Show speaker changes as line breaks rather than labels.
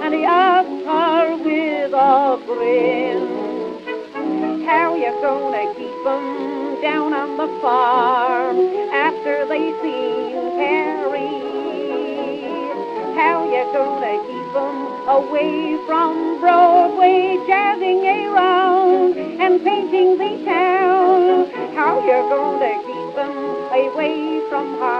and he asked her with a grin, how you gonna keep 'em down on the farm after they seen Carrie? How you gonna keep 'em away from Broadway, jazzing around and painting the town? How you gonna keep 'em away from